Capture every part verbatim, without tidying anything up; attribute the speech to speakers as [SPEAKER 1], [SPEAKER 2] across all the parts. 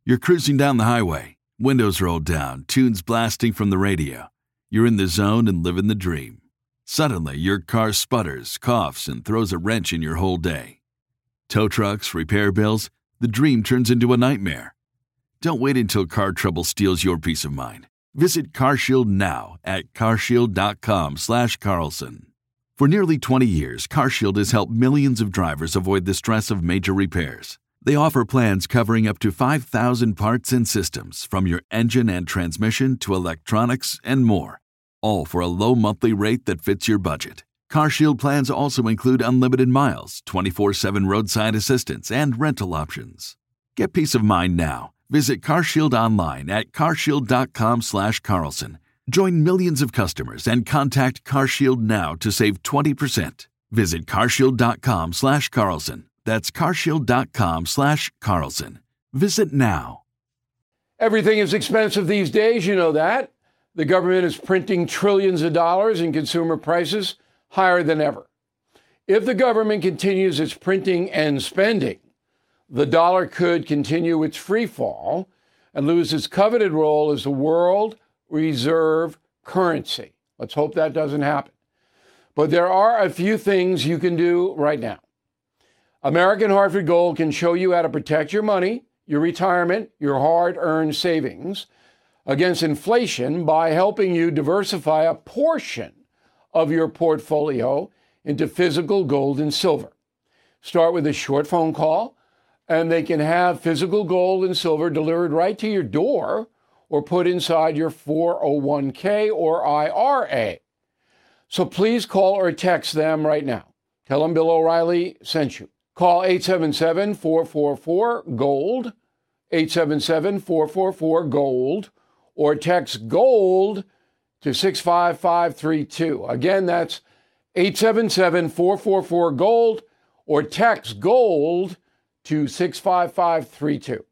[SPEAKER 1] You're cruising down the highway, windows rolled down, tunes blasting from the radio. You're in the zone and living the dream. Suddenly, your car sputters, coughs, and throws a wrench in your whole day. Tow trucks, repair bills, the dream turns into a nightmare. Don't wait until car trouble steals your peace of mind. Visit CarShield now at carshield.com slash Carlson. For nearly twenty years, CarShield has helped millions of drivers avoid the stress of major repairs. They offer plans covering up to five thousand parts and systems, from your engine and transmission to electronics and more, all for a low monthly rate that fits your budget. CarShield plans also include unlimited miles, twenty-four seven roadside assistance, and rental options. Get peace of mind now. Visit CarShield online at carshield.com slash Carlson. Join millions of customers and contact CarShield now to save twenty percent. Visit carshield.com slash Carlson. That's carshield.com slash Carlson. Visit now.
[SPEAKER 2] Everything is expensive these days, you know that. The government is printing trillions of dollars and consumer prices higher than ever. If the government continues its printing and spending, the dollar could continue its free fall and lose its coveted role as the world reserve currency. Let's hope that doesn't happen. But there are a few things you can do right now. American Hartford Gold can show you how to protect your money, your retirement, your hard-earned savings against inflation by helping you diversify a portion of your portfolio into physical gold and silver. Start with a short phone call, and they can have physical gold and silver delivered right to your door or put inside your four oh one k or I R A. So please call or text them right now. Tell them Bill O'Reilly sent you. Call eight seven seven, four four four, GOLD, eight seven seven, four four four, GOLD, or text GOLD to six five five three two. Again, that's eight seven seven, four four four, GOLD, or text GOLD to six five five three two.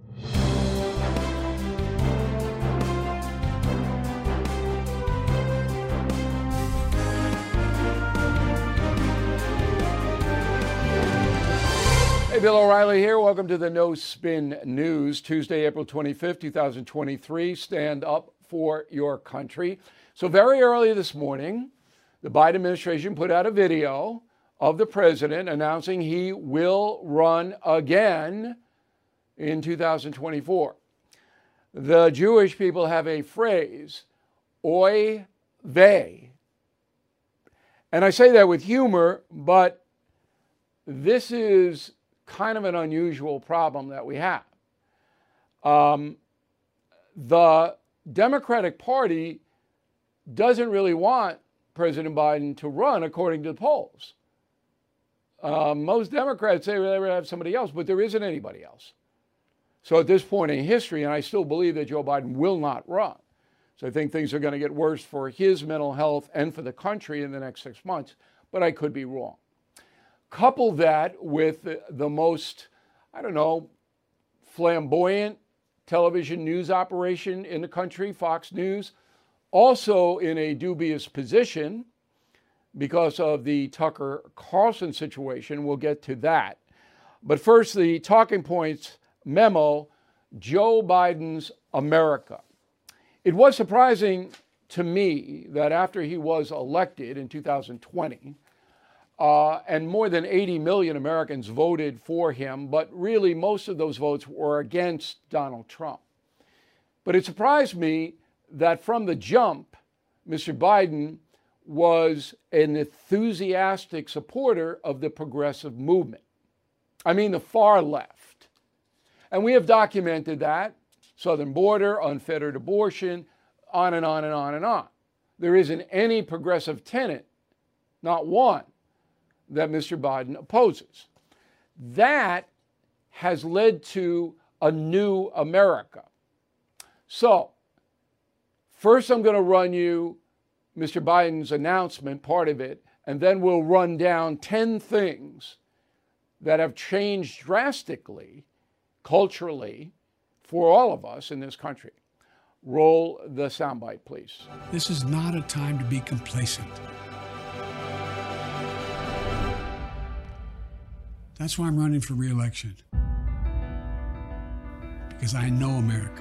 [SPEAKER 2] Hey, Bill O'Reilly here. Welcome to the No Spin News, Tuesday, April twenty-fifth, twenty twenty-three. Stand up for your country. So very early this morning, the Biden administration put out a video of the president announcing he will run again in two thousand twenty-four. The Jewish people have a phrase, oy vey. And I say that with humor, but this is kind of an unusual problem that we have. Um, the Democratic Party doesn't really want President Biden to run, according to the polls. Uh, most Democrats say they'd rather have somebody else, but there isn't anybody else. So at this point in history, and I still believe that Joe Biden will not run. So I think things are going to get worse for his mental health and for the country in the next six months, but I could be wrong. Couple that with the, the most, I don't know, flamboyant television news operation in the country, Fox News, also in a dubious position because of the Tucker Carlson situation. We'll get to that. But first, the talking points memo, Joe Biden's America. It was surprising to me that after he was elected in two thousand twenty, Uh, and more than eighty million Americans voted for him, but really most of those votes were against Donald Trump. But it surprised me that from the jump, Mister Biden was an enthusiastic supporter of the progressive movement. I mean, the far left. And we have documented that, southern border, unfettered abortion, on and on and on and on. There isn't any progressive tenet, not one, that Mister Biden opposes. That has led to a new America. So, first I'm going to run you Mister Biden's announcement, part of it, and then we'll run down ten things that have changed drastically, culturally, for all of us in this country. Roll the soundbite, please.
[SPEAKER 3] This is not a time to be complacent. That's why I'm running for re-election. because I know America.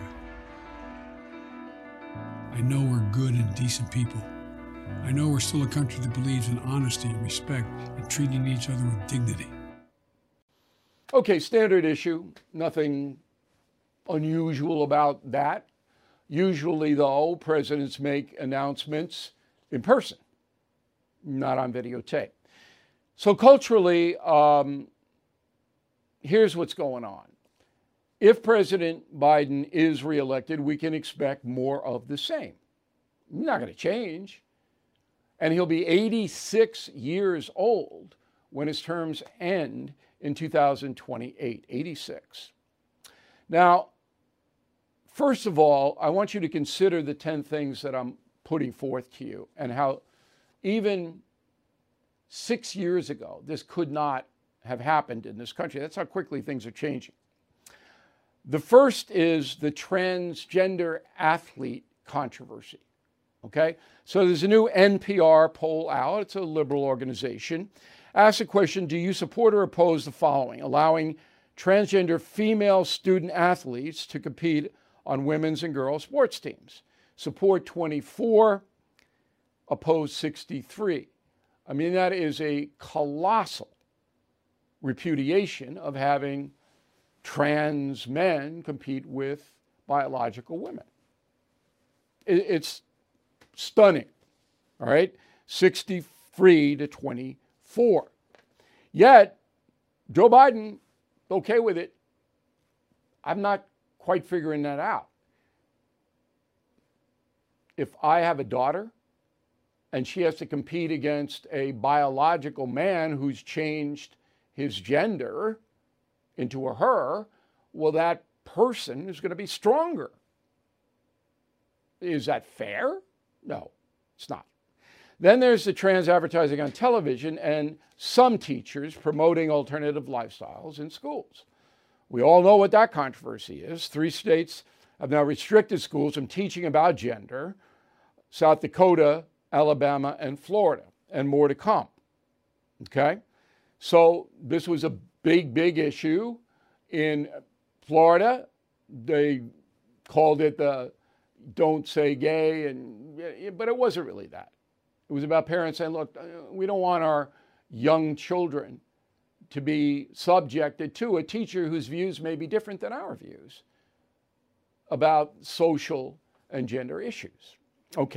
[SPEAKER 3] I know we're good and decent people. I know we're still a country that believes in honesty and respect and treating each other with dignity.
[SPEAKER 2] Okay, standard issue. Nothing unusual about that. Usually, though, presidents make announcements in person, not on videotape. So culturally, um, here's what's going on. If President Biden is reelected, we can expect more of the same. Not going to change. And he'll be eighty-six years old when his terms end in two thousand twenty-eight, eighty-six. Now, first of all, I want you to consider the ten things that I'm putting forth to you and how even six years ago, this could not have happened in this country. That's how quickly things are changing. The first is the transgender athlete controversy. Okay, so there's a new N P R poll out. It's a liberal organization. Ask the question, do you support or oppose the following? Allowing transgender female student athletes to compete on women's and girls sports teams. Support twenty-four, oppose sixty-three. I mean, that is a colossal repudiation of having trans men compete with biological women. It's stunning, all right? sixty-three to twenty-four. Yet, Joe Biden, okay with it. I'm not quite figuring that out. If I have a daughter and she has to compete against a biological man who's changed his gender into a her, well, that person is going to be stronger. Is that fair? No, it's not. Then there's the trans advertising on television and some teachers promoting alternative lifestyles in schools. We all know what that controversy is. Three states have now restricted schools from teaching about gender: South Dakota, Alabama, and Florida, and more to come. Okay? So this was a big, big issue in Florida. They called it the don't say gay, and but it wasn't really that. It was about parents saying, look, we don't want our young children to be subjected to a teacher whose views may be different than our views about social and gender issues. Okay.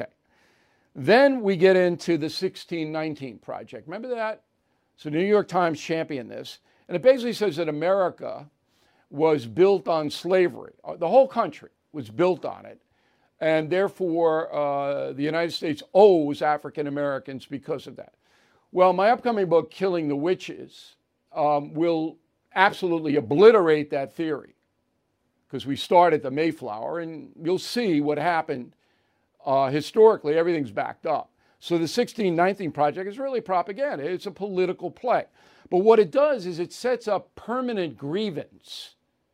[SPEAKER 2] Then we get into the sixteen nineteen Project. Remember that? So the New York Times championed this, and it basically says that America was built on slavery. The whole country was built on it, and therefore uh, the United States owes African Americans because of that. Well, my upcoming book, Killing the Witches, um, will absolutely obliterate that theory, because we start at the Mayflower, and you'll see what happened uh, historically. Everything's backed up. So the sixteen nineteen Project is really propaganda. It's a political play. But what it does is it sets up permanent grievance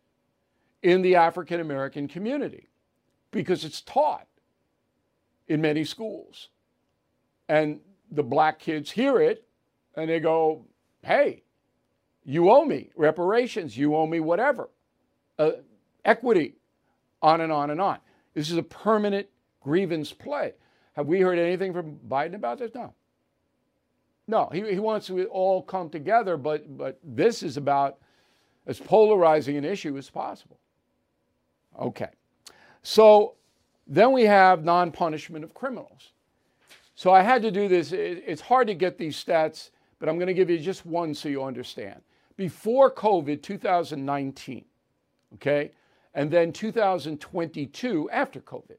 [SPEAKER 2] in the African American community, because it's taught in many schools. And the black kids hear it and they go, hey, you owe me reparations, you owe me whatever, uh, equity, on and on and on. This is a permanent grievance play. Have we heard anything from Biden about this? No. No, he, he wants to all come together, but, but this is about as polarizing an issue as possible. Okay. So then we have non-punishment of criminals. So I had to do this. It's hard to get these stats, but I'm going to give you just one so you understand. Before COVID, two thousand nineteen, okay, and then two thousand twenty-two after COVID.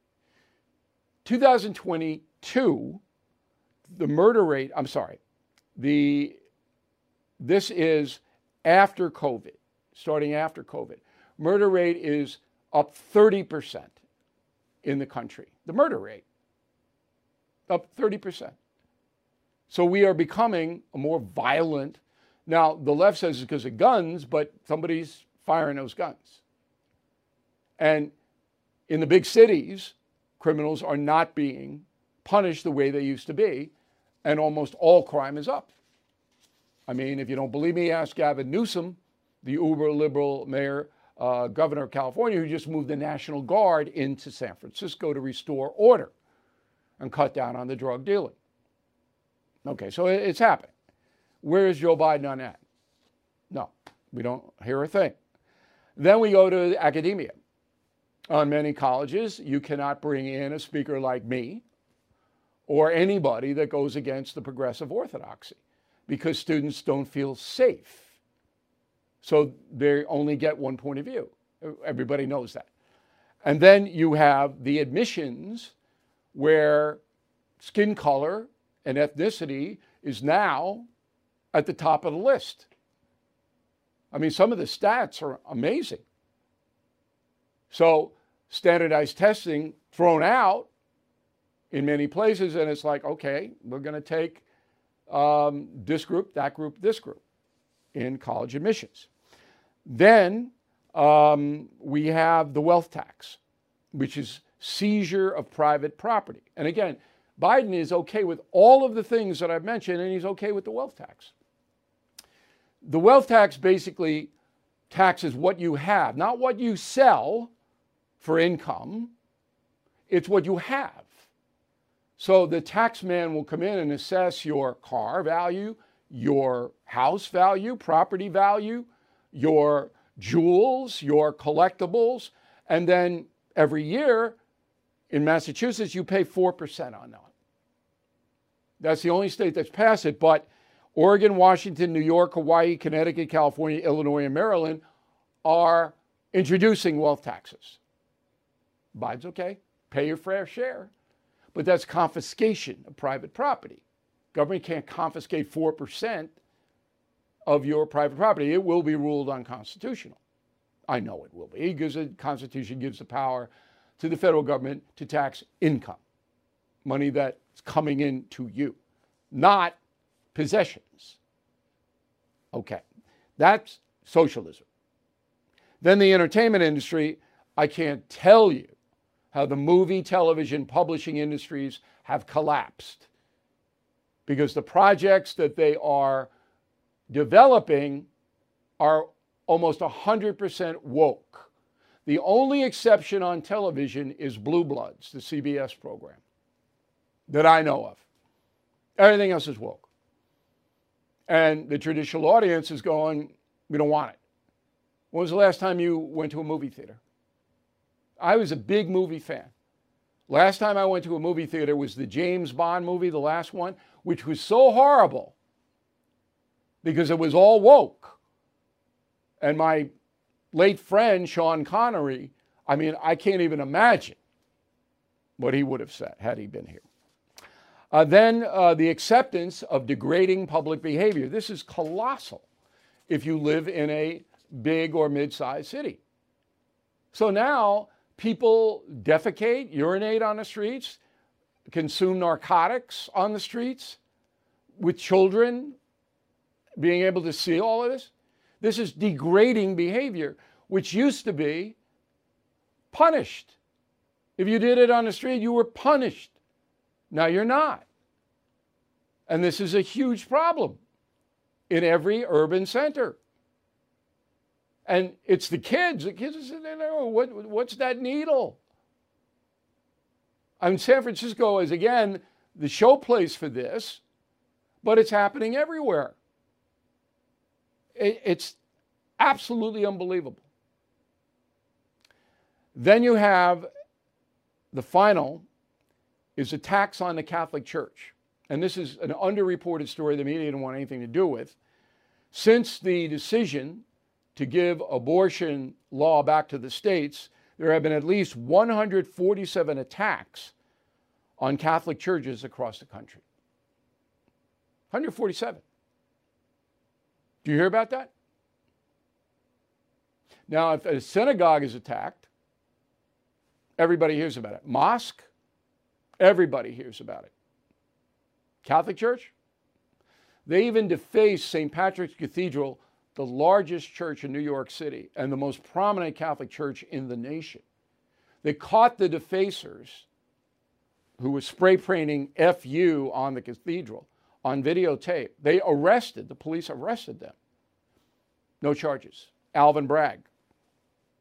[SPEAKER 2] two thousand twenty-two, the murder rate, I'm sorry, the this is after COVID, starting after COVID. Murder rate is up thirty percent in the country. The murder rate, up thirty percent. So we are becoming a more violent. Now, the left says it's because of guns, but somebody's firing those guns. And in the big cities, criminals are not being punished the way they used to be, and almost all crime is up. I mean, if you don't believe me, ask Gavin Newsom, the uber liberal mayor uh, governor of California who just moved the National Guard into San Francisco to restore order and cut down on the drug dealing. Okay, so it's happening. Where is Joe Biden on that? No, we don't hear a thing. Then we go to academia. On many colleges, you cannot bring in a speaker like me or anybody that goes against the progressive orthodoxy because students don't feel safe. So they only get one point of view. Everybody knows that. And then you have the admissions where skin color and ethnicity is now at the top of the list. I mean, some of the stats are amazing. So standardized testing thrown out in many places, and it's like, okay, we're going to take um, this group, that group, this group in college admissions. Then um, we have the wealth tax, which is seizure of private property. And again, Biden is okay with all of the things that I've mentioned, and he's okay with the wealth tax. The wealth tax basically taxes what you have, not what you sell for income. It's what you have. So the tax man will come in and assess your car value, your house value, property value, your jewels, your collectibles, and then every year in Massachusetts, you pay four percent on that. That's the only state that's passed it, but Oregon, Washington, New York, Hawaii, Connecticut, California, Illinois, and Maryland are introducing wealth taxes. Biden's okay, pay your fair share, but that's confiscation of private property. Government can't confiscate four percent of your private property. It will be ruled unconstitutional. I know it will be, because the Constitution gives the power to the federal government to tax income, money that's coming in to you, not possessions. Okay, that's socialism. Then the entertainment industry, I can't tell you how the movie, television, publishing industries have collapsed because the projects that they are developing are almost one hundred percent woke. The only exception on television is Blue Bloods, the C B S program, that I know of. Everything else is woke. And the traditional audience is going, we don't want it. When was the last time you went to a movie theater? I was a big movie fan. Last time I went to a movie theater was the James Bond movie, the last one, which was so horrible because it was all woke. And my late friend, Sean Connery, I mean, I can't even imagine what he would have said had he been here. Uh, then uh, the acceptance of degrading public behavior. This is colossal if you live in a big or mid-sized city. So now people defecate, urinate on the streets, consume narcotics on the streets, with children being able to see all of this. This is degrading behavior, which used to be punished. If you did it on the street, you were punished. Now you're not. And this is a huge problem in every urban center. And it's the kids. The kids are sitting there, oh, what, what's that needle? I mean, San Francisco is, again, the show place for this, but it's happening everywhere. It, it's absolutely unbelievable. Then you have the final is a tax on the Catholic Church. And this is an underreported story the media didn't want anything to do with. Since the decision to give abortion law back to the states, there have been at least one hundred forty-seven attacks on Catholic churches across the country. one hundred forty-seven. Do you hear about that? Now, if a synagogue is attacked, everybody hears about it. Mosque, everybody hears about it. Catholic Church, they even deface Saint Patrick's Cathedral, the largest church in New York City and the most prominent Catholic church in the nation. They caught the defacers who were spray painting F U on the cathedral on videotape. They arrested, the police arrested them. No charges. Alvin Bragg.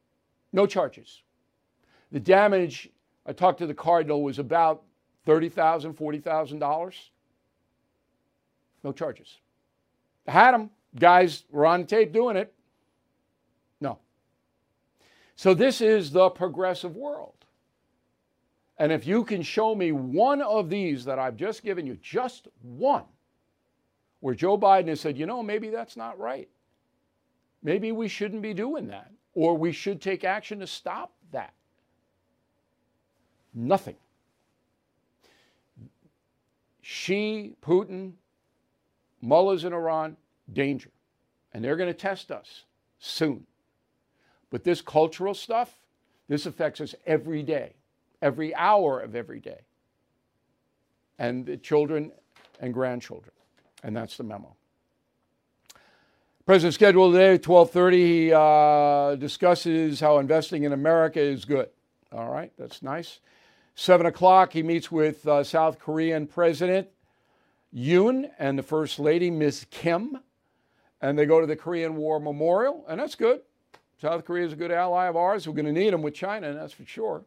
[SPEAKER 2] No charges. The damage, I talked to the Cardinal, was about thirty thousand dollars, forty thousand dollars. No charges. I had them. Guys were on tape doing it. No. So this is the progressive world. And if you can show me one of these that I've just given you, just one, where Joe Biden has said, you know, maybe that's not right. Maybe we shouldn't be doing that. Or we should take action to stop that. Nothing. Xi, Putin, mullahs in Iran, danger. And they're going to test us soon. But this cultural stuff, this affects us every day, every hour of every day. And the children and grandchildren. And that's the memo. President scheduled today at twelve thirty, he uh, discusses how investing in America is good. All right, that's nice. seven o'clock, he meets with uh, South Korean President Yoon and the First Lady, Miz Kim. And they go to the Korean War Memorial, and that's good. South Korea is a good ally of ours. We're going to need them with China, that's for sure.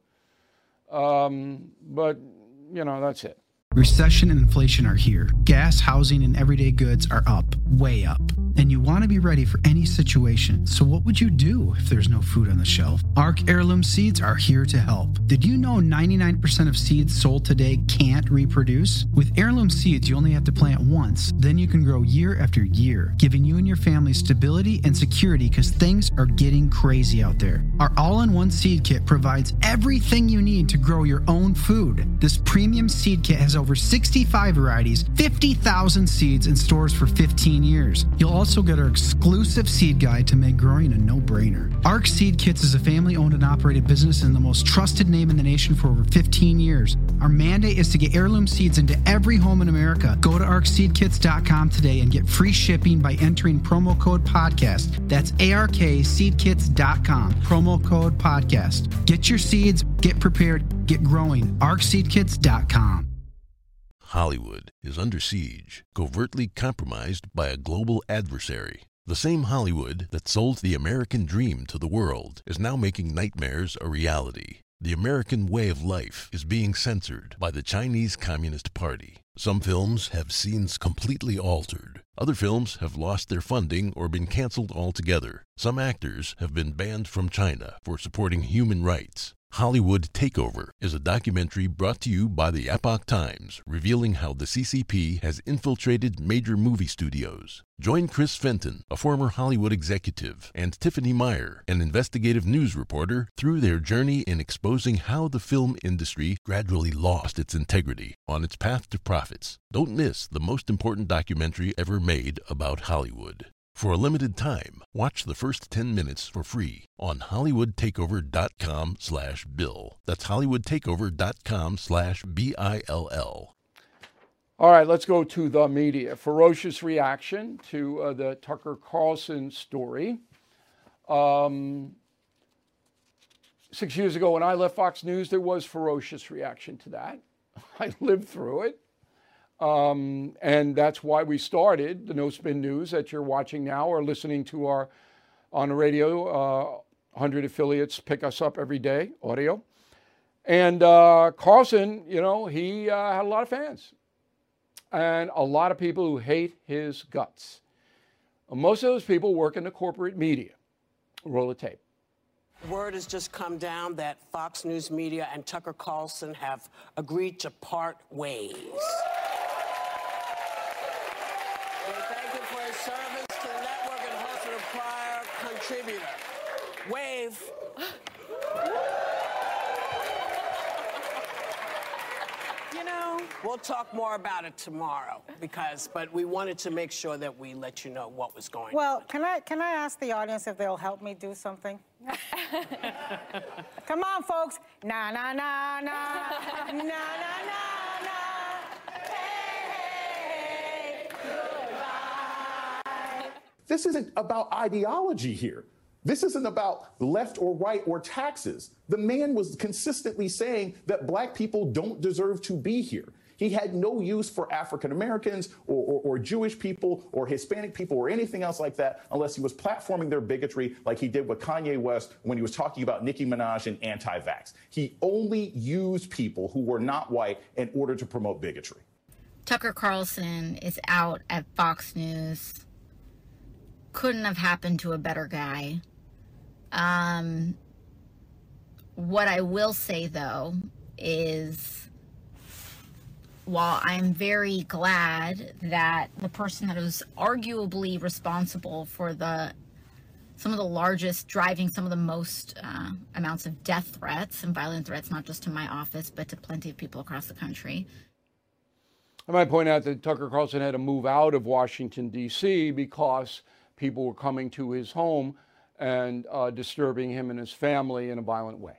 [SPEAKER 2] Um, but, you know, that's it.
[SPEAKER 4] Recession and inflation are here. Gas, housing, and everyday goods are up, way up. And you want to be ready for any situation. So what would you do if there's no food on the shelf? Arc Heirloom Seeds are here to help. Did you know ninety-nine percent of seeds sold today can't reproduce? With Heirloom Seeds, you only have to plant once. Then you can grow year after year, giving you and your family stability and security because things are getting crazy out there. Our all-in-one seed kit provides everything you need to grow your own food. This premium seed kit has over sixty-five varieties, fifty thousand seeds, and stores for fifteen years. You'll also get our exclusive seed guide to make growing a no-brainer. Arc Seed Kits is a family-owned and operated business and the most trusted name in the nation for over fifteen years. Our mandate is to get heirloom seeds into every home in America. Go to arc seed kits dot com today and get free shipping by entering promo code podcast. That's A R K seed kits dot com, promo code podcast. Get your seeds, get prepared, get growing. arc seed kits dot com.
[SPEAKER 5] Hollywood is under siege, covertly compromised by a global adversary. The same Hollywood that sold the American dream to the world is now making nightmares a reality. The American way of life is being censored by the Chinese Communist Party. Some films have scenes completely altered. Other films have lost their funding or been canceled altogether. Some actors have been banned from China for supporting human rights. Hollywood Takeover is a documentary brought to you by the Epoch Times, revealing how the C C P has infiltrated major movie studios. Join Chris Fenton, a former Hollywood executive, and Tiffany Meyer, an investigative news reporter, through their journey in exposing how the film industry gradually lost its integrity on its path to profits. Don't miss the most important documentary ever made about Hollywood. For a limited time, watch the first ten minutes for free on hollywood takeover dot com slash bill. That's hollywood takeover dot com slash B I L L.
[SPEAKER 2] All right, let's go to the media. Ferocious reaction to uh, the Tucker Carlson story. Um, six years ago when I left Fox News, there was ferocious reaction to that. I lived through it. Um, and that's why we started the No Spin News that you're watching now or listening to our on the radio. Uh, one hundred affiliates pick us up every day, audio. And uh, Carlson, you know, he uh, had a lot of fans and a lot of people who hate his guts. Most of those people work in the corporate media. Roll the tape.
[SPEAKER 6] Word has just come down that Fox News Media and Tucker Carlson have agreed to part ways. Thank you for his service to the network and host of a prior contributor. Wave. You know, we'll talk more about it tomorrow because, but we wanted to make sure that we let you know what was going
[SPEAKER 7] well, on.
[SPEAKER 6] Well,
[SPEAKER 7] can I can I ask the audience if they'll help me do something? Come on, folks. Na na na na na na na.
[SPEAKER 8] This isn't about ideology here. This isn't about left or right or taxes. The man was consistently saying that black people don't deserve to be here. He had no use for African Americans or, or, or Jewish people or Hispanic people or anything else like that unless he was platforming their bigotry like he did with Kanye West when he was talking about Nicki Minaj and anti-vax. He only used people who were not white in order to promote bigotry.
[SPEAKER 9] Tucker Carlson is out at Fox News. Couldn't have happened to a better guy. Um, what I will say, though, is while I'm very glad that the person that was arguably responsible for the some of the largest, driving some of the most uh, amounts of death threats and violent threats, not just to my office, but to plenty of people across the country.
[SPEAKER 2] I might point out that Tucker Carlson had to move out of Washington, D C because people were coming to his home and uh, disturbing him and his family in a violent way.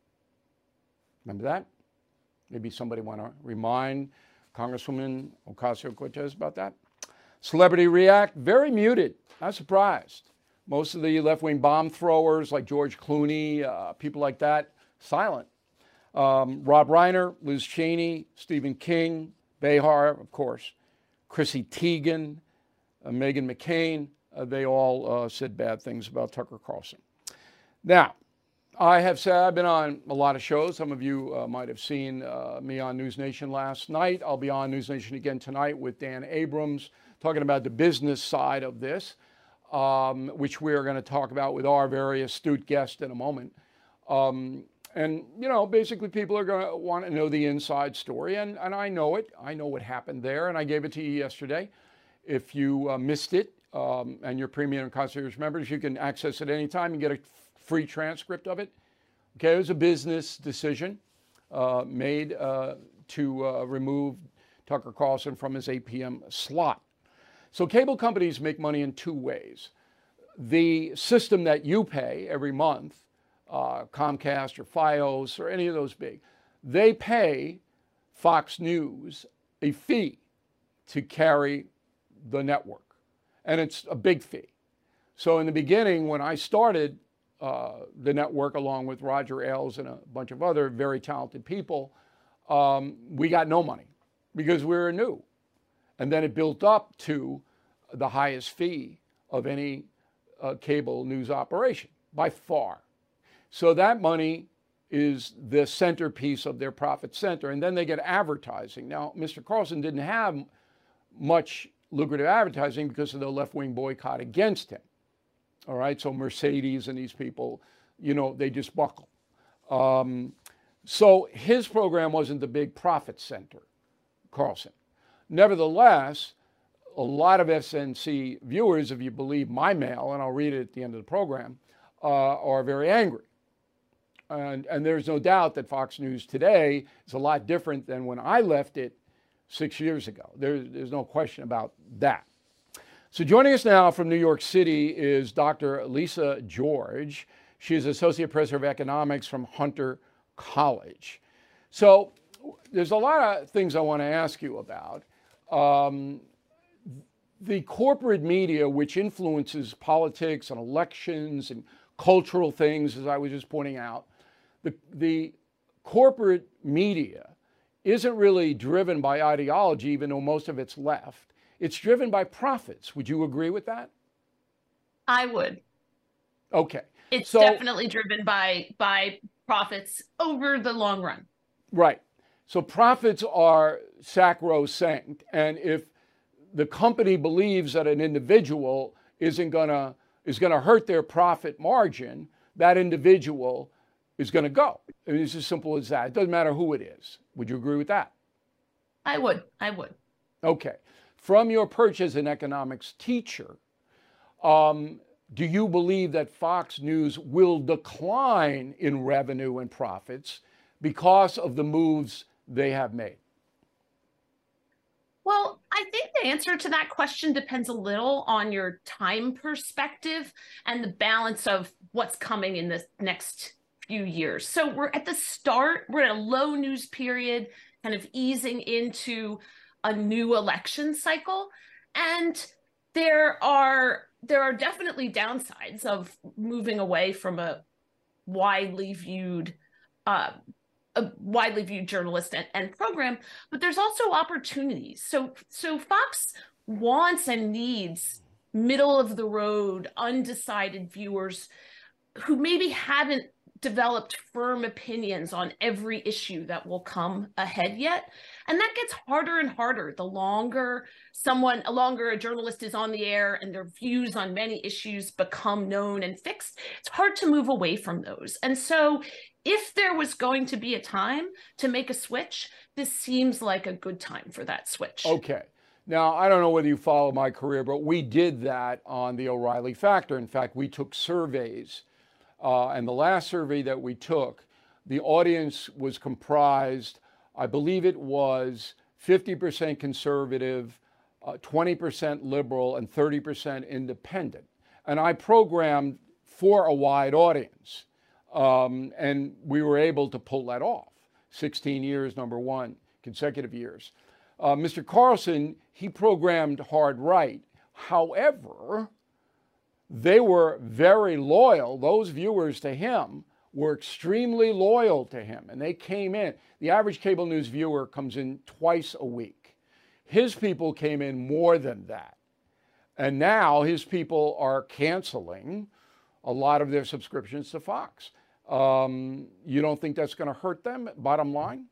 [SPEAKER 2] Remember that? Maybe somebody want to remind Congresswoman Ocasio-Cortez about that. Celebrity react, very muted, not surprised. Most of the left-wing bomb throwers like George Clooney, uh, people like that, silent. Um, Rob Reiner, Liz Cheney, Stephen King, Behar, of course, Chrissy Teigen, uh, Meghan McCain, uh, they all uh, said bad things about Tucker Carlson. Now, I have said I've been on a lot of shows. Some of you uh, might have seen uh, me on News Nation last night. I'll be on News Nation again tonight with Dan Abrams, talking about the business side of this, um, which we're going to talk about with our very astute guest in a moment. Um, And, you know, basically people are going to want to know the inside story, and, and I know it. I know what happened there, and I gave it to you yesterday. If you uh, missed it um, and you're Premium Concierge members, you can access it anytime and get a free transcript of it. Okay, it was a business decision uh, made uh, to uh, remove Tucker Carlson from his eight p.m. slot. So cable companies make money in two ways. The system that you pay every month, Uh, Comcast or Fios or any of those big, they pay Fox News a fee to carry the network. And it's a big fee. So in the beginning, when I started uh, the network along with Roger Ailes and a bunch of other very talented people, um, we got no money because we were new. And then it built up to the highest fee of any uh, cable news operation by far. So that money is the centerpiece of their profit center. And then they get advertising. Now, Mister Carlson didn't have much lucrative advertising because of the left-wing boycott against him. All right, so Mercedes and these people, you know, they just buckle. Um, so his program wasn't the big profit center, Carlson. Nevertheless, a lot of S N C viewers, if you believe my mail, and I'll read it at the end of the program, uh, are very angry. And, and there's no doubt that Fox News today is a lot different than when I left it six years ago. There, there's no question about that. So joining us now from New York City is Doctor Lisa George. She is Associate Professor of Economics from Hunter College. So there's a lot of things I want to ask you about. Um, the corporate media, which influences politics and elections and cultural things, as I was just pointing out, The, the corporate media isn't really driven by ideology, even though most of it's left. It's driven by profits. Would you agree with that?
[SPEAKER 10] I would.
[SPEAKER 2] Okay.
[SPEAKER 10] It's
[SPEAKER 2] so,
[SPEAKER 10] definitely driven by, by profits over the long run.
[SPEAKER 2] Right. So profits are sacrosanct. And if the company believes that an individual isn't gonna is gonna hurt their profit margin, that individual is going to go. I mean, it's as simple as that. It doesn't matter who it is. Would you agree with that?
[SPEAKER 10] I would. I would.
[SPEAKER 2] Okay. From your perch as an economics teacher, um, do you believe that Fox News will decline in revenue and profits because of the moves they have made?
[SPEAKER 10] Well, I think the answer to that question depends a little on your time perspective and the balance of what's coming in the next few years. So we're at the start, we're in a low news period, kind of easing into a new election cycle. And there are there are definitely downsides of moving away from a widely viewed uh, a widely viewed journalist and, and program, but there's also opportunities. So, so Fox wants and needs middle of the road, undecided viewers who maybe haven't developed firm opinions on every issue that will come ahead yet. And that gets harder and harder the longer someone, the longer a journalist is on the air and their views on many issues become known and fixed. It's hard to move away from those. And so if there was going to be a time to make a switch, this seems like a good time for that switch.
[SPEAKER 2] Okay. Now, I don't know whether you follow my career, but we did that on the O'Reilly Factor. In fact, we took surveys. Uh, and the last survey that we took, the audience was comprised, I believe it was fifty percent conservative, uh, twenty percent liberal, and thirty percent independent. And I programmed for a wide audience. Um, and we were able to pull that off. sixteen years, number one, consecutive years. Uh, Mister Carlson, he programmed hard right. However, they were very loyal. Those viewers to him were extremely loyal to him, and they came in. The average cable news viewer comes in twice a week. His people came in more than that. And now his people are canceling a lot of their subscriptions to Fox. Um, you don't think that's going to hurt them, bottom line?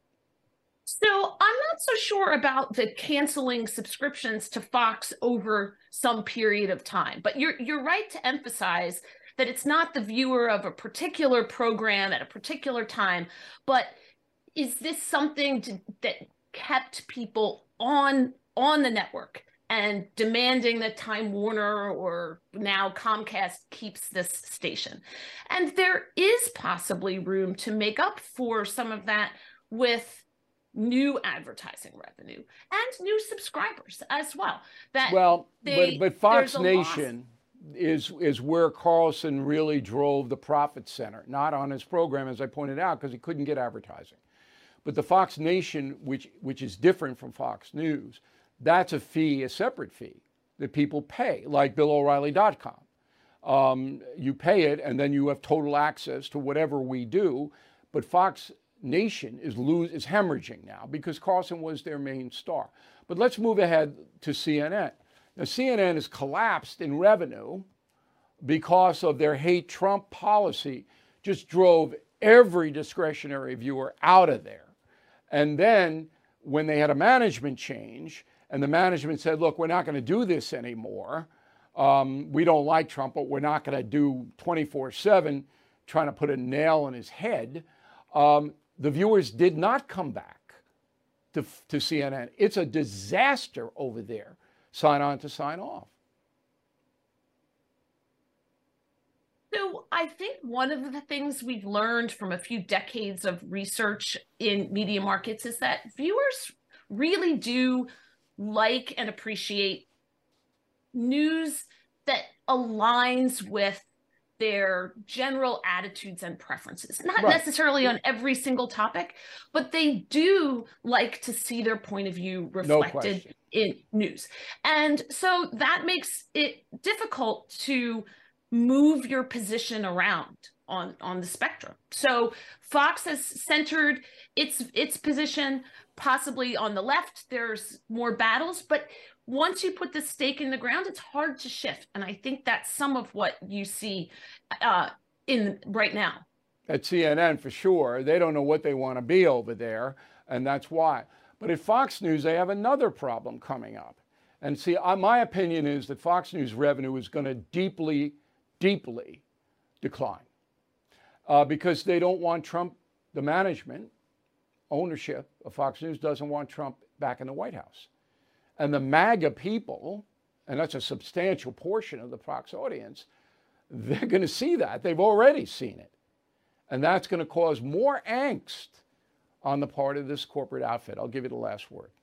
[SPEAKER 10] So I'm not so sure about the canceling subscriptions to Fox over some period of time, but you're you're right to emphasize that it's not the viewer of a particular program at a particular time, but is this something to, that kept people on on the network and demanding that Time Warner or now Comcast keeps this station? And there is possibly room to make up for some of that with new advertising revenue and new subscribers as well. That
[SPEAKER 2] well,
[SPEAKER 10] they,
[SPEAKER 2] but, but Fox Nation is is where Carlson really drove the profit center, not on his program, as I pointed out, because he couldn't get advertising. But the Fox Nation, which which is different from Fox News, that's a fee, a separate fee that people pay, like Bill O'Reilly dot com. Um, you pay it, and then you have total access to whatever we do. But Fox Nation is lose is hemorrhaging now because Carlson was their main star. But let's move ahead to C N N. Now, C N N has collapsed in revenue because of their hate Trump policy, just drove every discretionary viewer out of there. And then when they had a management change and the management said, look, we're not going to do this anymore. Um, we don't like Trump, but we're not going to do twenty-four seven trying to put a nail in his head. Um, The viewers did not come back to, to C N N. It's a disaster over there. Sign on to sign off.
[SPEAKER 10] So I think one of the things we've learned from a few decades of research in media markets is that viewers really do like and appreciate news that aligns with their general attitudes and preferences, not right. necessarily on every single topic, but they do like to see their point of view reflected no in news. And so that makes it difficult to move your position around on, on the spectrum. So Fox has centered its, its position possibly on the left. There's more battles, but once you put the stake in the ground, it's hard to shift. And I think that's some of what you see uh, in right now.
[SPEAKER 2] At C N N, for sure. They don't know what they want to be over there, and that's why. But at Fox News, they have another problem coming up. And see, uh, my opinion is that Fox News revenue is going to deeply, deeply decline uh, because they don't want Trump, the management, ownership of Fox News doesn't want Trump back in the White House. And the MAGA people, and that's a substantial portion of the Fox audience, they're going to see that. They've already seen it. And that's going to cause more angst on the part of this corporate outfit. I'll give you the last word.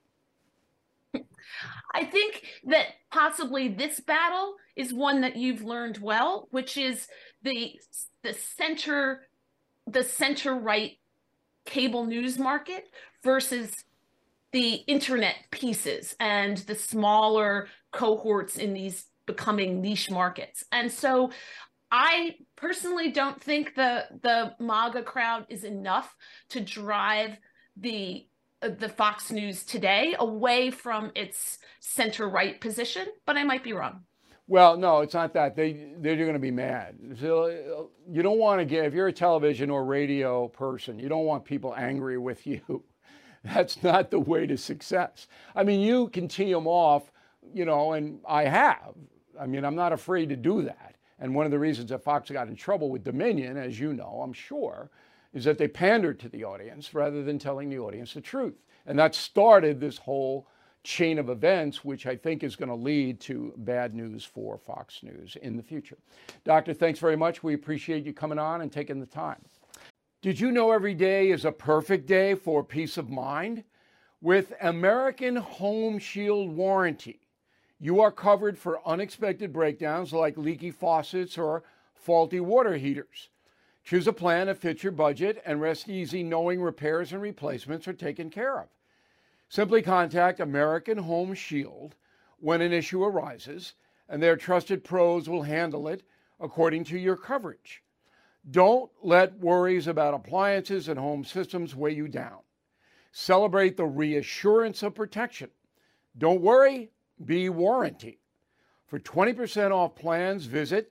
[SPEAKER 10] I think that possibly this battle is one that you've learned well, which is the, the center, the center-right cable news market versus the internet pieces and the smaller cohorts in these becoming niche markets. And so I personally don't think the the MAGA crowd is enough to drive the uh, the Fox News today away from its center-right position, but I might be wrong.
[SPEAKER 2] Well, no, it's not that. They, they're going to be mad. So you don't want to get, if you're a television or radio person, you don't want people angry with you. That's not the way to success. I mean, you can tee them off, you know, and I have. I mean, I'm not afraid to do that. And one of the reasons that Fox got in trouble with Dominion, as you know, I'm sure, is that they pandered to the audience rather than telling the audience the truth. And that started this whole chain of events, which I think is going to lead to bad news for Fox News in the future. Doctor, thanks very much. We appreciate you coming on and taking the time. Did you know every day is a perfect day for peace of mind? With American Home Shield Warranty, you are covered for unexpected breakdowns like leaky faucets or faulty water heaters. Choose a plan that fits your budget and rest easy knowing repairs and replacements are taken care of. Simply contact American Home Shield when an issue arises, and their trusted pros will handle it according to your coverage. Don't let worries about appliances and home systems weigh you down. Celebrate the reassurance of protection. Don't worry, be warranty. For twenty percent off plans, visit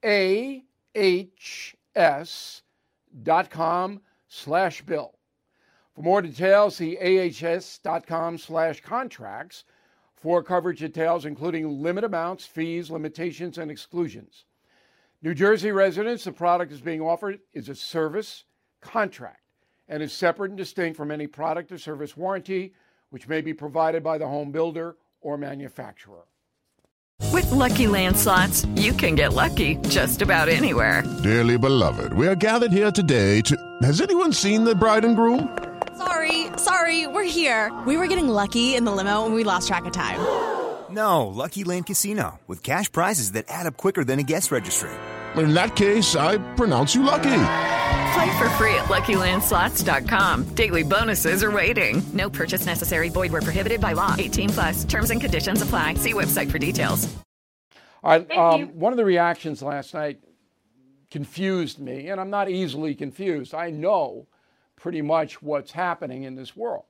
[SPEAKER 2] A H S dot com slash bill. For more details, see A H S dot com slash contracts for coverage details, including limit amounts, fees, limitations, and exclusions. New Jersey residents, the product is being offered is a service contract and is separate and distinct from any product or service warranty, which may be provided by the home builder or manufacturer.
[SPEAKER 11] With Lucky Land Slots, you can get lucky just about anywhere.
[SPEAKER 12] Dearly beloved, we are gathered here today to... Has anyone seen the bride and groom?
[SPEAKER 13] Sorry, sorry, we're here. We were getting lucky in the limo and we lost track of time.
[SPEAKER 14] No, Lucky Land Casino, with cash prizes that add up quicker than a guest registry.
[SPEAKER 12] In that case, I pronounce you lucky.
[SPEAKER 11] Play for free at Lucky Land Slots dot com. Daily bonuses are waiting. No purchase necessary. Void where prohibited by law. eighteen plus. Terms and conditions apply. See website for details.
[SPEAKER 2] All right. Um, one of the reactions last night confused me, and I'm not easily confused. I know pretty much what's happening in this world.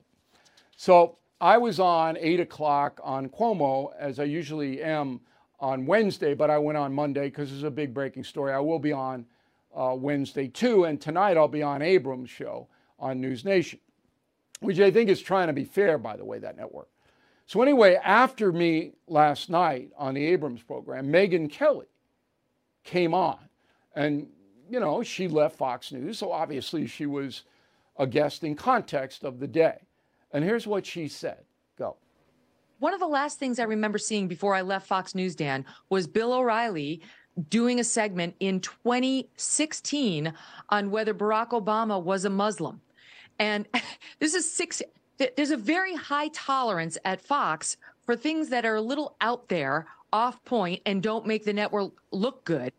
[SPEAKER 2] So I was on eight o'clock on Cuomo, as I usually am on Wednesday, but I went on Monday because it's a big breaking story. I will be on uh, Wednesday too, and tonight I'll be on Abrams' show on News Nation, which I think is trying to be fair, by the way, that network. So anyway, after me last night on the Abrams program, Megyn Kelly came on, and, you know, she left Fox News, so obviously she was a guest in context of the day. And here's what she said. Go.
[SPEAKER 15] One of the last things I remember seeing before I left Fox News, Dan, was Bill O'Reilly doing a segment in twenty sixteen on whether Barack Obama was a Muslim. And this is six, there's a very high tolerance at Fox for things that are a little out there, off point, and don't make the network look good.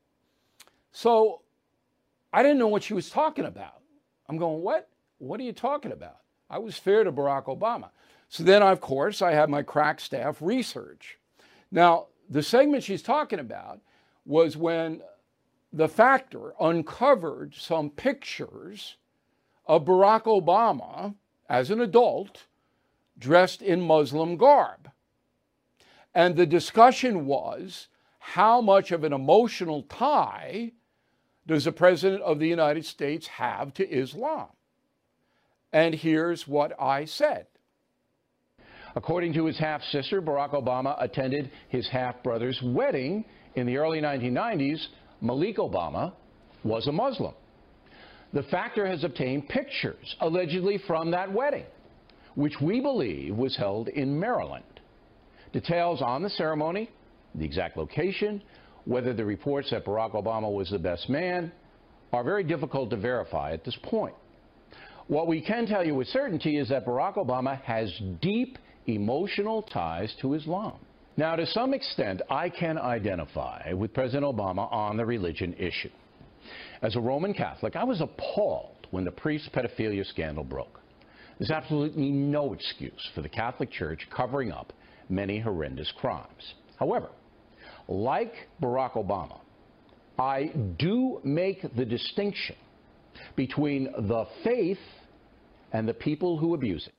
[SPEAKER 2] So I didn't know what she was talking about. I'm going, what? What are you talking about? I was fair to Barack Obama. So then, of course, I had my crack staff research. Now, the segment she's talking about was when The Factor uncovered some pictures of Barack Obama as an adult dressed in Muslim garb. And the discussion was, how much of an emotional tie does the President of the United States have to Islam? And here's what I said. According to his half-sister, Barack Obama attended his half-brother's wedding in the early nineteen nineties. Malik Obama was a Muslim. The Factor has obtained pictures, allegedly from that wedding, which we believe was held in Maryland. Details on the ceremony, the exact location, whether the reports that Barack Obama was the best man, are very difficult to verify at this point. What we can tell you with certainty is that Barack Obama has deep emotional ties to Islam. Now, to some extent, I can identify with President Obama on the religion issue. As a Roman Catholic, I was appalled when the priest pedophilia scandal broke. There's absolutely no excuse for the Catholic Church covering up many horrendous crimes. However, like Barack Obama,
[SPEAKER 16] I do make the distinction between the faith and the people who abuse it.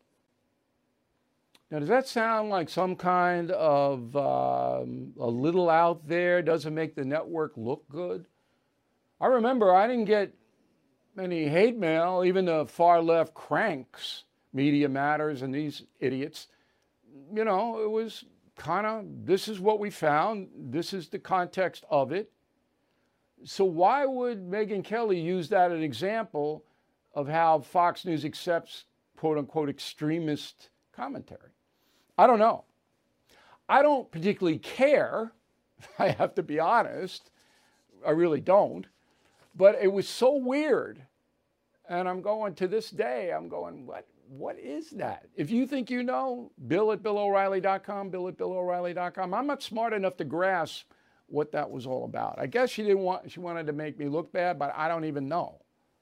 [SPEAKER 2] Now, does that sound like some kind of um, a little out there, doesn't make the network look good? I remember I didn't get any hate mail, even the far left cranks, Media Matters and these idiots. You know, it was kind of, this is what we found, this is the context of it. So why would Megyn Kelly use that as an example of how Fox News accepts quote-unquote extremist commentary? I don't know. I don't particularly care, I have to be honest. I really don't. But it was so weird. And I'm going, to this day, I'm going, what? What is that? If you think you know, Bill at Bill O'Reilly dot com, Bill at Bill O'Reilly dot com. I'm not smart enough to grasp what that was all about. I guess she didn't want, she wanted to make me look bad, but I don't even know.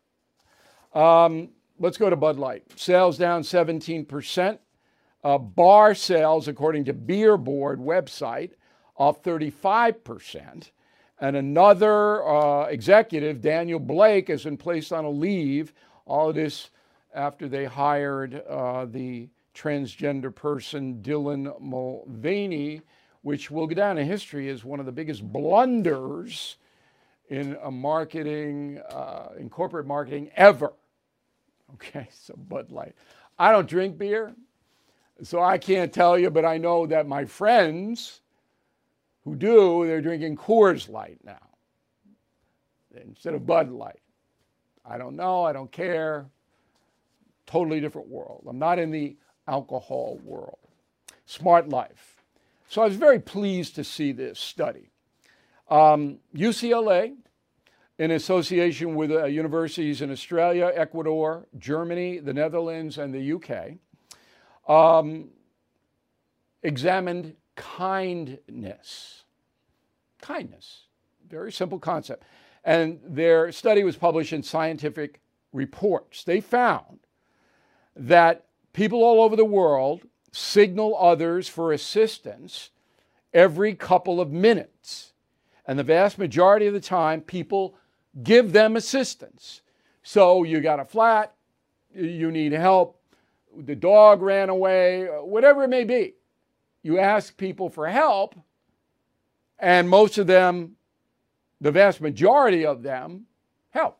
[SPEAKER 2] Um, let's go to Bud Light. Sales down seventeen percent. Uh, bar sales, according to Beer Board website, off thirty-five percent. And another uh, executive, Daniel Blake, has been placed on a leave. All of this after they hired uh, the transgender person, Dylan Mulvaney, which will go down in history as one of the biggest blunders in a marketing, uh, in corporate marketing ever. Okay, so Bud Light. I don't drink beer, so I can't tell you, but I know that my friends who do, they're drinking Coors Light now instead of Bud Light. I don't know, I don't care. Totally different world. I'm not in the alcohol world. Smart Life. So I was very pleased to see this study. Um, U C L A, in association with uh, universities in Australia, Ecuador, Germany, the Netherlands, and the U K, um, examined kindness. Kindness. Very simple concept. And their study was published in Scientific Reports. They found that people all over the world signal others for assistance every couple of minutes. And the vast majority of the time, people give them assistance. So you got a flat, you need help, the dog ran away, whatever it may be. You ask people for help, and most of them, the vast majority of them, help.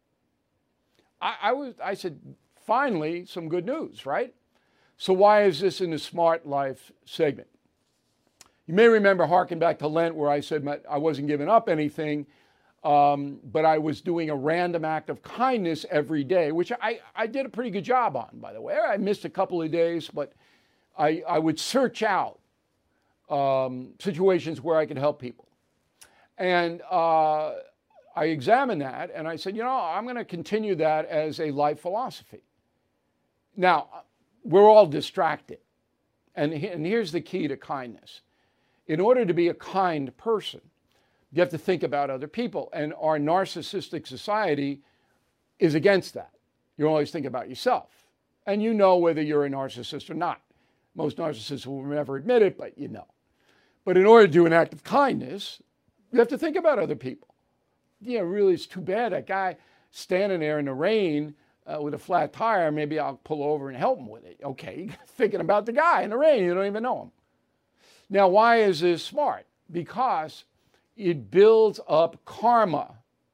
[SPEAKER 2] I, I was, I said, finally, some good news, right? So why is this in the Smart Life segment? You may remember, harking back to Lent, where I said I wasn't giving up anything, um, but I was doing a random act of kindness every day, which I, I did a pretty good job on, by the way. I missed a couple of days, but I, I would search out um, situations where I could help people. And uh, I examined that, and I said, you know, I'm going to continue that as a life philosophy. Now, we're all distracted. And, and here's the key to kindness. In order to be a kind person, you have to think about other people. And our narcissistic society is against that. You always think about yourself. And you know whether you're a narcissist or not. Most narcissists will never admit it, but you know. But in order to do an act of kindness, you have to think about other people. Yeah, really, it's too bad that guy standing there in the rain uh, with a flat tire, maybe I'll pull over and help him with it. Okay, thinking about the guy in the rain, you don't even know him. Now, why is this smart? Because it builds up karma.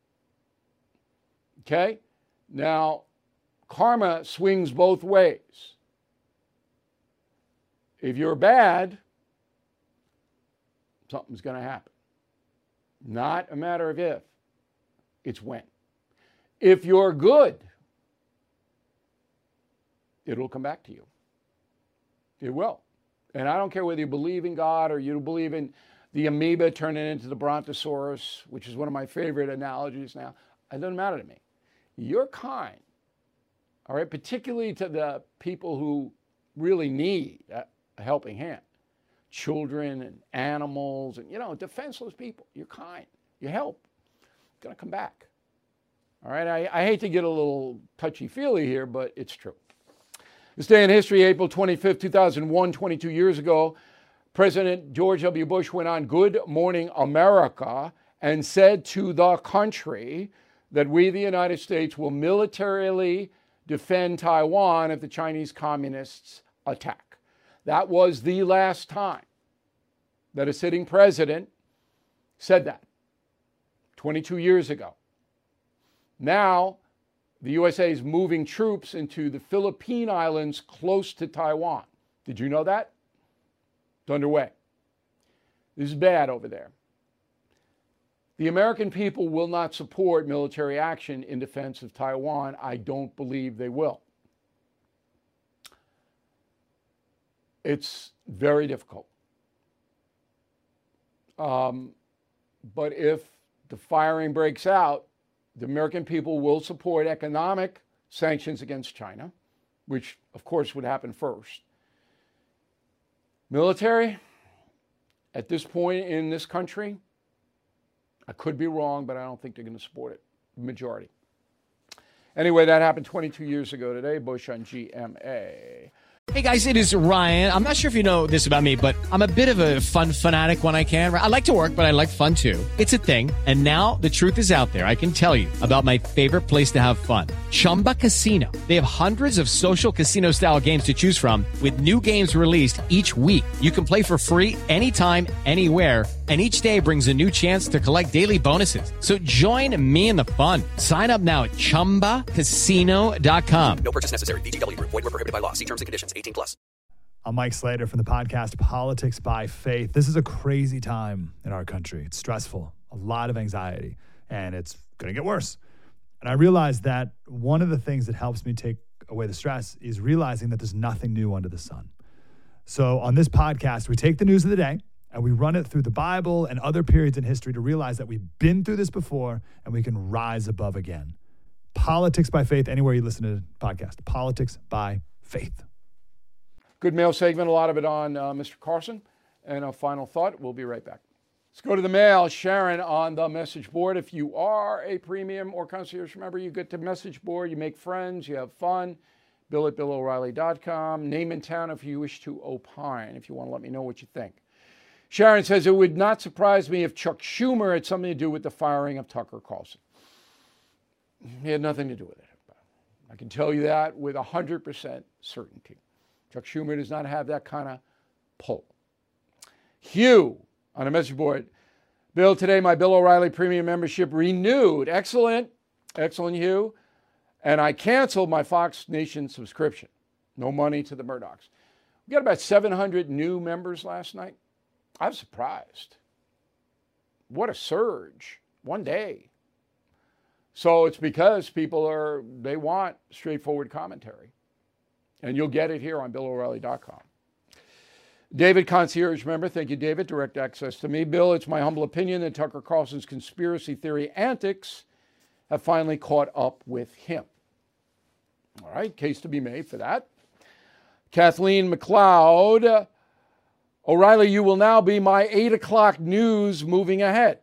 [SPEAKER 2] Okay? Now, karma swings both ways. If you're bad, something's going to happen. Not a matter of if, it's when. If you're good, it'll come back to you. It will. And I don't care whether you believe in God or you believe in the amoeba turning into the brontosaurus, which is one of my favorite analogies now. It doesn't matter to me. You're kind, all right, particularly to the people who really need a helping hand. Children and animals and, you know, defenseless people. You're kind. You help. It's going to come back. All right, I, I hate to get a little touchy-feely here, but it's true. This day in history, April twenty-fifth, two thousand one, twenty-two years ago, President George W. Bush went on Good Morning America and said to the country that we, the United States, will militarily defend Taiwan if the Chinese communists attack. That was the last time that a sitting president said that, twenty-two years ago. Now, the U S A is moving troops into the Philippine Islands close to Taiwan. Did you know that? It's underway. This is bad over there. The American people will not support military action in defense of Taiwan. I don't believe they will. It's very difficult. Um, but if the firing breaks out, the American people will support economic sanctions against China, which, of course, would happen first. Military, at this point in this country, I could be wrong, but I don't think they're going to support it, majority. Anyway, that happened twenty-two years ago today. Bush on G M A.
[SPEAKER 17] Hey guys, it is Ryan. I'm not sure if you know this about me, but I'm a bit of a fun fanatic when I can. I like to work, but I like fun too. It's a thing. And now the truth is out there. I can tell you about my favorite place to have fun. Chumba Casino. They have hundreds of social casino style games to choose from with new games released each week. You can play for free anytime, anywhere. And each day brings a new chance to collect daily bonuses. So join me in the fun. Sign up now at chumba casino dot com.
[SPEAKER 18] No purchase necessary. V G W Group. Void where prohibited by law. See terms and conditions. eighteen plus.
[SPEAKER 19] I'm Mike Slater from the podcast Politics by Faith. This is a crazy time in our country. It's stressful, a lot of anxiety, and it's going to get worse. And I realized that one of the things that helps me take away the stress is realizing that there's nothing new under the sun. So on this podcast, we take the news of the day and we run it through the Bible and other periods in history to realize that we've been through this before and we can rise above again. Politics by Faith, anywhere you listen to the podcast. Politics by Faith.
[SPEAKER 2] Good mail segment, a lot of it on uh, Mister Carson. And a final thought, we'll be right back. Let's go to the mail. Sharon on the message board. If you are a premium or concierge member, you get to message board, you make friends, you have fun. Bill at Bill O'Reilly dot com. Name and town if you wish to opine, if you want to let me know what you think. Sharon says, it would not surprise me if Chuck Schumer had something to do with the firing of Tucker Carlson. He had nothing to do with it. I can tell you that with one hundred percent certainty. Chuck Schumer does not have that kind of pull. Hugh on a message board. Bill, today my Bill O'Reilly premium membership renewed. Excellent. Excellent, Hugh. And I canceled my Fox Nation subscription. No money to the Murdochs. We got about seven hundred new members last night. I was surprised. What a surge. One day. So it's because people are, they want straightforward commentary. And you'll get it here on Bill O'Reilly dot com. David, concierge member. Thank you, David. Direct access to me. Bill, it's my humble opinion that Tucker Carlson's conspiracy theory antics have finally caught up with him. All right, case to be made for that. Kathleen McLeod. O'Reilly, you will now be my eight o'clock news moving ahead.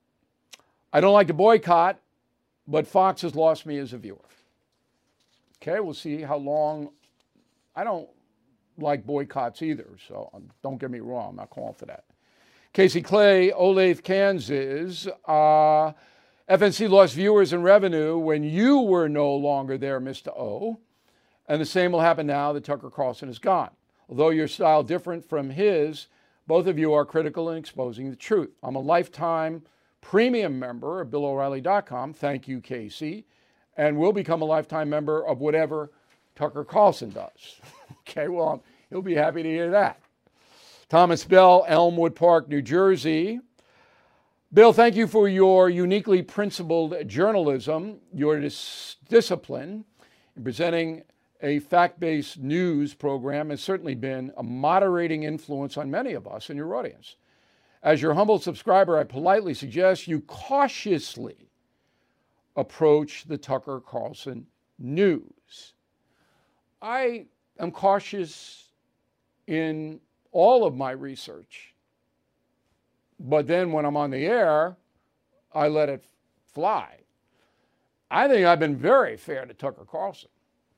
[SPEAKER 2] I don't like to boycott, but Fox has lost me as a viewer. Okay, we'll see how long. I don't like boycotts either, so um, don't get me wrong. I'm not calling for that. Casey Clay, Olathe, Kansas. Uh, F N C lost viewers and revenue when you were no longer there, Mister O. And the same will happen now that Tucker Carlson is gone. Although your style different from his, both of you are critical in exposing the truth. I'm a lifetime premium member of Bill O'Reilly dot com. Thank you, Casey. And will become a lifetime member of whatever Tucker Carlson does. Okay, well, he'll be happy to hear that. Thomas Bell, Elmwood Park, New Jersey. Bill, thank you for your uniquely principled journalism, your dis- discipline in presenting a fact-based news program has certainly been a moderating influence on many of us in your audience. As your humble subscriber, I politely suggest you cautiously approach the Tucker Carlson news. I am cautious in all of my research, but then when I'm on the air, I let it fly. I think I've been very fair to Tucker Carlson.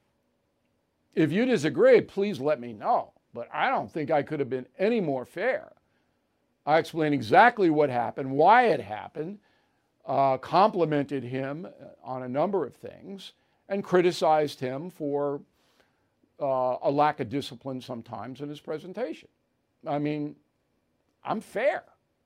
[SPEAKER 2] If you disagree, please let me know, but I don't think I could have been any more fair. I explained exactly what happened, why it happened, uh, complimented him on a number of things and criticized him for uh, a lack of discipline sometimes in his presentation. I mean, I'm fair.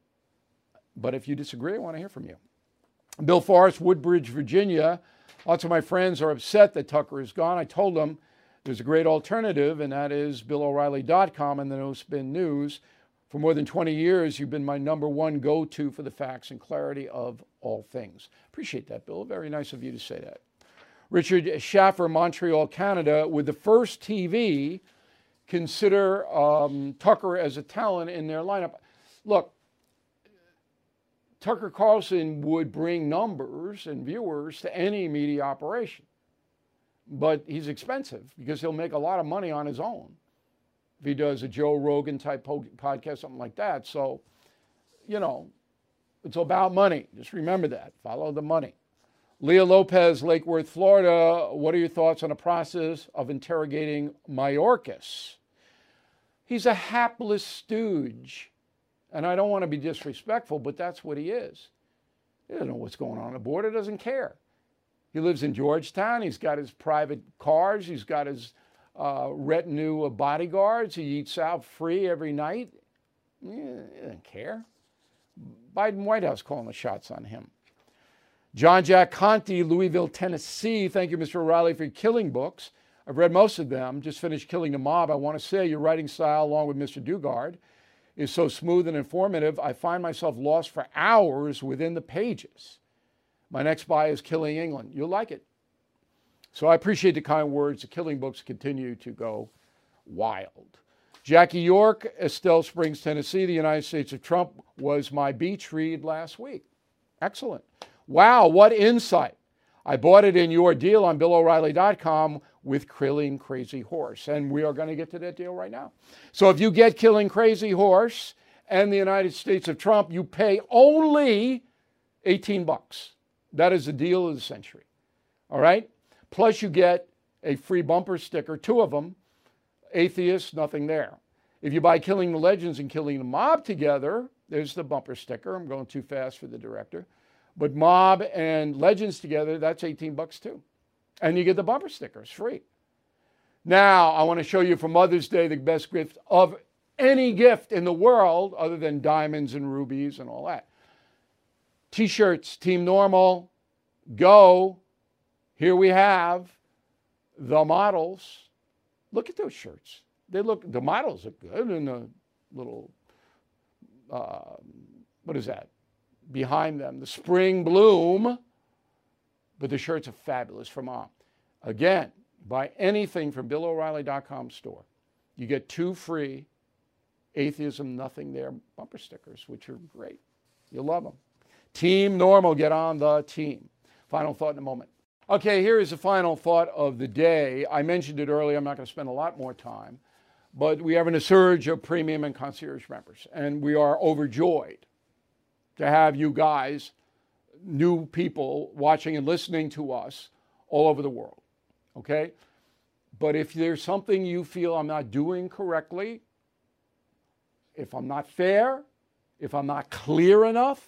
[SPEAKER 2] But if you disagree, I want to hear from you. Bill Forrest, Woodbridge, Virginia. Lots of my friends are upset that Tucker is gone. I told them there's a great alternative, and that is Bill O'Reilly dot com and the No Spin News. For more than twenty years, you've been my number one go-to for the facts and clarity of all things. Appreciate that, Bill. Very nice of you to say that. Richard Schaffer, Montreal, Canada. With the First T V, consider um, Tucker as a talent in their lineup. Look, Tucker Carlson would bring numbers and viewers to any media operation. But he's expensive because he'll make a lot of money on his own if he does a Joe Rogan type podcast, something like that. So, you know, it's about money. Just remember that. Follow the money. Leah Lopez, Lake Worth, Florida. What are your thoughts on the process of interrogating Mayorkas? He's a hapless stooge. And I don't want to be disrespectful, but that's what he is. He doesn't know what's going on on the border, doesn't care. He lives in Georgetown. He's got his private cars. He's got his uh, retinue of bodyguards. He eats out free every night. Yeah, he doesn't care. Biden White House calling the shots on him. John Jack Conti, Louisville, Tennessee. Thank you, Mister O'Reilly, for your killing books. I've read most of them. Just finished Killing the Mob. I want to say your writing style, along with Mister Dugard, is so smooth and informative, I find myself lost for hours within the pages. My next buy is Killing England. You'll like it. So I appreciate the kind words. The killing books continue to go wild. Jackie York, Estelle Springs, Tennessee. The United States of Trump was my beach read last week. Excellent. Wow, what insight. I bought it in your deal on Bill O'Reilly dot com with Killing Crazy Horse. And we are going to get to that deal right now. So if you get Killing Crazy Horse and the United States of Trump, you pay only eighteen bucks. That is the deal of the century. All right? Plus you get a free bumper sticker, two of them. Atheist, nothing there. If you buy Killing the Legends and Killing the Mob together, there's the bumper sticker. I'm going too fast for the director. But Mob and Legends together, that's eighteen bucks too. And you get the bumper stickers free. Now, I want to show you for Mother's Day the best gift of any gift in the world other than diamonds and rubies and all that. T-shirts, Team Normal, go. Here we have the models. Look at those shirts. They look, the models look good in the little, uh, what is that? Behind them, the spring bloom. But the shirts are fabulous for Mom. Again, buy anything from Bill O'Reilly dot com store. You get two free Atheism Nothing There bumper stickers, which are great. You'll love them. Team Normal, get on the team. Final thought in a moment. Okay, here is the final thought of the day. I mentioned it earlier. I'm not going to spend a lot more time. But we have a surge of premium and concierge members. And we are overjoyed to have you guys, new people, watching and listening to us all over the world. Okay? But if there's something you feel I'm not doing correctly, if I'm not fair, if I'm not clear enough,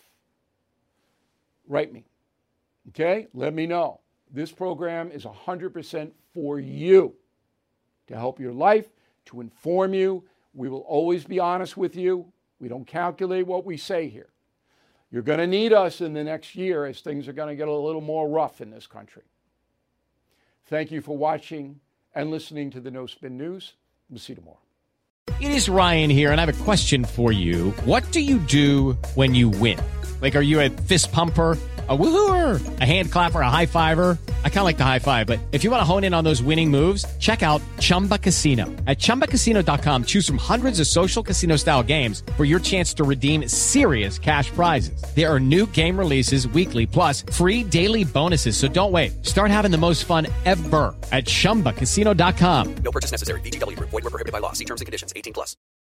[SPEAKER 2] write me. Okay? Let me know. This program is one hundred percent for you, to help your life, to inform you. We will always be honest with you. We don't calculate what we say here. You're going to need us in the next year as things are going to get a little more rough in this country. Thank you for watching and listening to the No Spin News. We'll see you tomorrow.
[SPEAKER 17] It is Ryan here, and I have a question for you. What do you do when you win? Like, are you a fist pumper, a woohooer, a hand clapper, a high fiver? I kind of like the high five, but if you want to hone in on those winning moves, check out Chumba Casino. At Chumba Casino dot com, choose from hundreds of social casino-style games for your chance to redeem serious cash prizes. There are new game releases weekly, plus free daily bonuses, so don't wait. Start having the most fun ever at Chumba Casino dot com.
[SPEAKER 18] No purchase necessary. V G W. Void where prohibited by law. See terms and conditions. eighteen plus.